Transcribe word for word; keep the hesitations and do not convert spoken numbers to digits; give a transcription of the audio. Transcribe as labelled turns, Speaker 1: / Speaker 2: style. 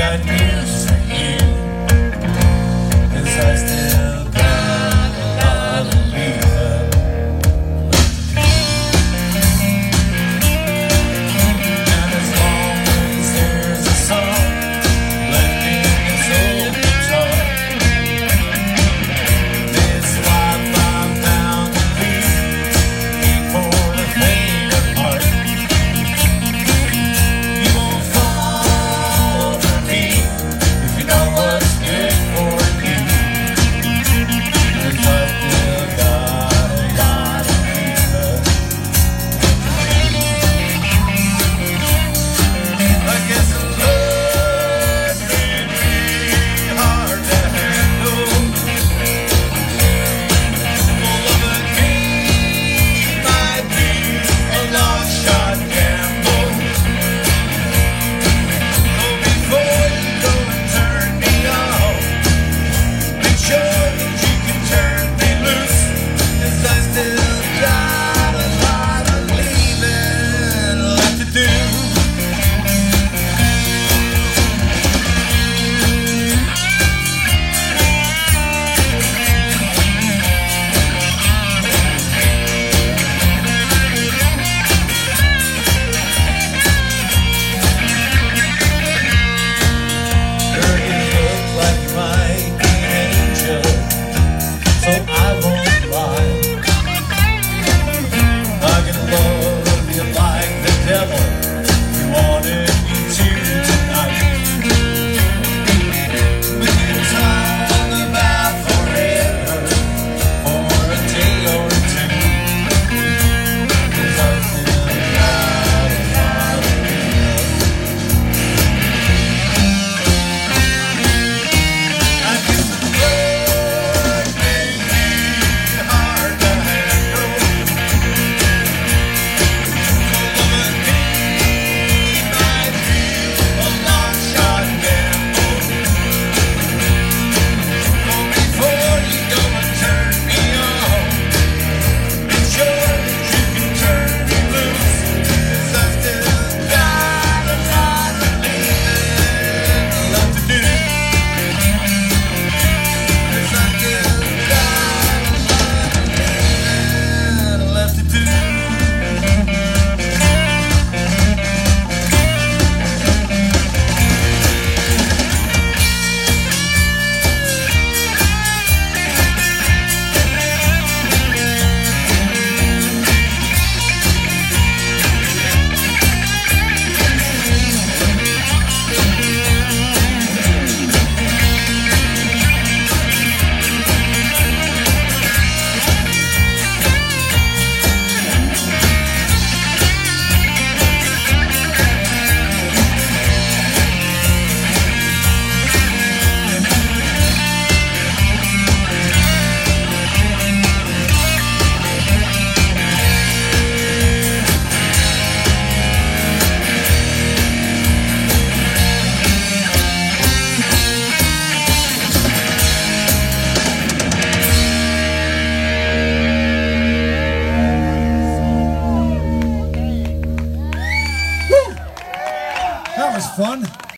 Speaker 1: bad news for you, 'cause I still got a lot of leaving. And as long as there's a song left in this old guitar, this life I'm bound to leave ain't for the faint of heart. You won't fall for me if you know what's good for you, 'cause I still got a lot of leaving. I guess love can be hard to handle. Full of a king might be a long shot gamble. So before you go and turn me off, make sure that you can turn me loose, 'cause I still got a lot of leaving left to do. Sure, you look like you might be an angel, so I won't lie. I can love you like the devil. You wanted me to tonight. We can talk about forever for a day or two, 'cause I still got a lot of leaving. I guess love may be hard to handle. Full of a king might be a long shot gamble. So before you go and turn me on, make sure that you can turn me loose, 'cause I still got a lot of leaving left to do. 'Cause I still got a lot of leaving left to do. That was fun.